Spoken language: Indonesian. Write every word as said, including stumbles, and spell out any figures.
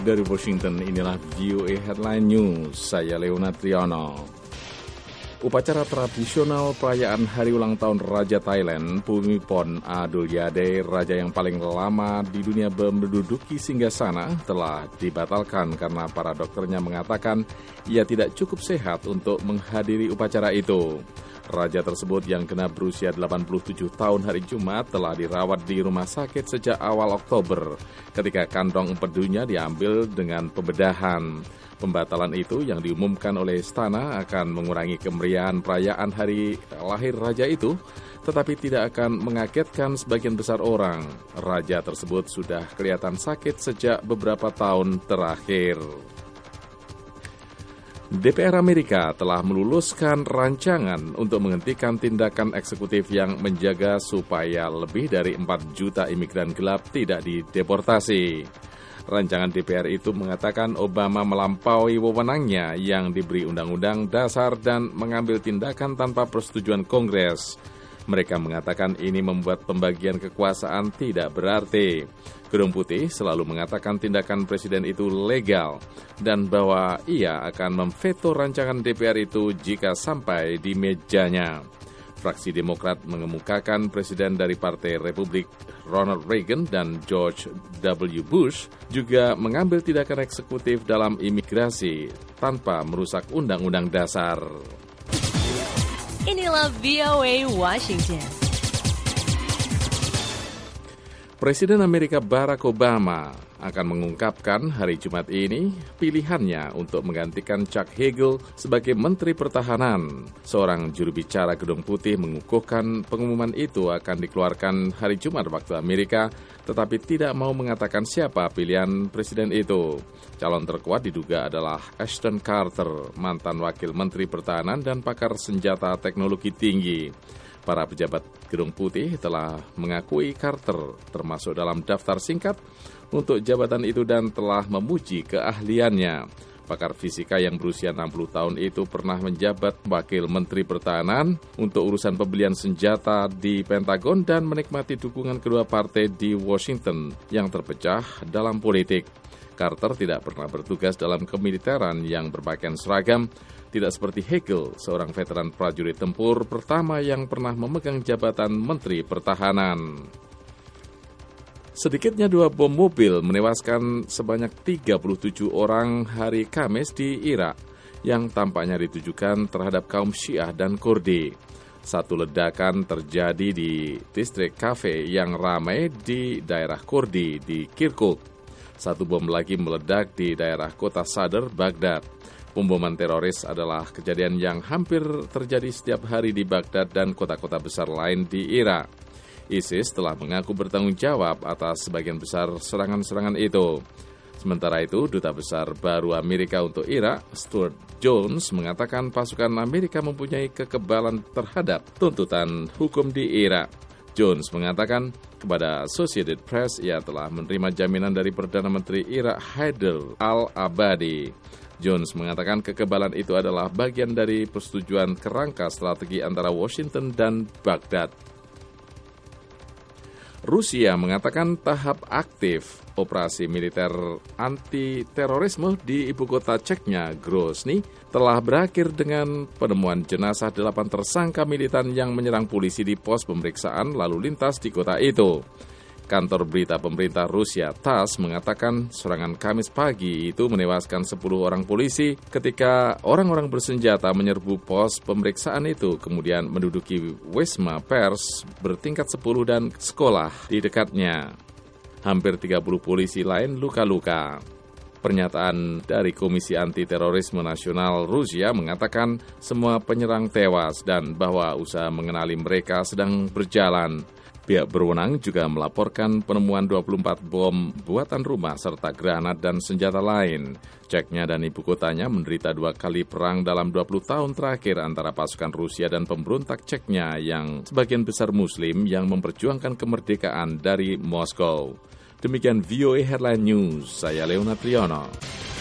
Dari Washington, inilah V O A Headline News. Saya Leonard Triono. Upacara tradisional perayaan hari ulang tahun Raja Thailand, Bhumibol Adulyadej, raja yang paling lama di dunia menduduki singgasana, telah dibatalkan karena para dokternya mengatakan ia tidak cukup sehat untuk menghadiri upacara itu. Raja tersebut yang genap berusia delapan puluh tujuh tahun hari Jumat telah dirawat di rumah sakit sejak awal Oktober ketika kantong empedunya diambil dengan pembedahan. Pembatalan itu yang diumumkan oleh istana akan mengurangi kemeriahan perayaan hari lahir raja itu, tetapi tidak akan mengagetkan sebagian besar orang. Raja tersebut sudah kelihatan sakit sejak beberapa tahun terakhir. D P R Amerika telah meluluskan rancangan untuk menghentikan tindakan eksekutif yang menjaga supaya lebih dari empat juta imigran gelap tidak dideportasi. Rancangan D P R itu mengatakan Obama melampaui wewenangnya yang diberi Undang-Undang Dasar dan mengambil tindakan tanpa persetujuan Kongres. Mereka mengatakan ini membuat pembagian kekuasaan tidak berarti. Gedung Putih selalu mengatakan tindakan presiden itu legal dan bahwa ia akan memveto rancangan D P R itu jika sampai di mejanya. Fraksi Demokrat mengemukakan presiden dari Partai Republik Ronald Reagan dan George W. Bush juga mengambil tindakan eksekutif dalam imigrasi tanpa merusak Undang-Undang Dasar. Inilah V O A Washington. Presiden Amerika Barack Obama akan mengungkapkan hari Jumat ini pilihannya untuk menggantikan Chuck Hagel sebagai Menteri Pertahanan. Seorang juru bicara Gedung Putih mengukuhkan pengumuman itu akan dikeluarkan hari Jumat waktu Amerika, tetapi tidak mau mengatakan siapa pilihan presiden itu. Calon terkuat diduga adalah Ashton Carter, mantan Wakil Menteri Pertahanan dan pakar senjata teknologi tinggi. Para pejabat Gedung Putih telah mengakui Carter termasuk dalam daftar singkat untuk jabatan itu dan telah memuji keahliannya. Pakar fisika yang berusia enam puluh tahun itu pernah menjabat Wakil Menteri Pertahanan untuk urusan pembelian senjata di Pentagon dan menikmati dukungan kedua partai di Washington yang terpecah dalam politik. Carter tidak pernah bertugas dalam kemiliteran yang berpakaian seragam, tidak seperti Hagel, seorang veteran prajurit tempur pertama yang pernah memegang jabatan Menteri Pertahanan. Sedikitnya dua bom mobil menewaskan sebanyak tiga puluh tujuh orang hari Kamis di Irak yang tampaknya ditujukan terhadap kaum Syiah dan Kurdi. Satu ledakan terjadi di distrik kafe yang ramai di daerah Kurdi di Kirkuk. Satu bom lagi meledak di daerah kota Sadr, Baghdad. Pemboman teroris adalah kejadian yang hampir terjadi setiap hari di Baghdad dan kota-kota besar lain di Irak. ISIS telah mengaku bertanggung jawab atas sebagian besar serangan-serangan itu. Sementara itu, Duta Besar baru Amerika untuk Irak, Stuart Jones, mengatakan pasukan Amerika mempunyai kekebalan terhadap tuntutan hukum di Irak. Jones mengatakan kepada Associated Press ia telah menerima jaminan dari Perdana Menteri Irak Haider al-Abadi. Jones mengatakan kekebalan itu adalah bagian dari persetujuan kerangka strategi antara Washington dan Baghdad. Rusia mengatakan tahap aktif operasi militer anti-terorisme di ibu kota Ceknya, Grozny, telah berakhir dengan penemuan jenazah delapan tersangka militan yang menyerang polisi di pos pemeriksaan lalu lintas di kota itu. Kantor berita pemerintah Rusia TASS mengatakan serangan Kamis pagi itu menewaskan sepuluh orang polisi ketika orang-orang bersenjata menyerbu pos pemeriksaan itu, kemudian menduduki Wisma Pers bertingkat sepuluh dan sekolah di dekatnya. Hampir tiga puluh polisi lain luka-luka. Pernyataan dari Komisi Anti-Terorisme Nasional Rusia mengatakan semua penyerang tewas dan bahwa usaha mengenali mereka sedang berjalan. Pihak berwenang juga melaporkan penemuan dua puluh empat bom buatan rumah serta granat dan senjata lain. Ceknya dan ibu kotanya menderita dua kali perang dalam dua puluh tahun terakhir antara pasukan Rusia dan pemberontak Ceknya yang sebagian besar Muslim yang memperjuangkan kemerdekaan dari Moskow. Demikian V O A Headline News, saya Leonard Triono.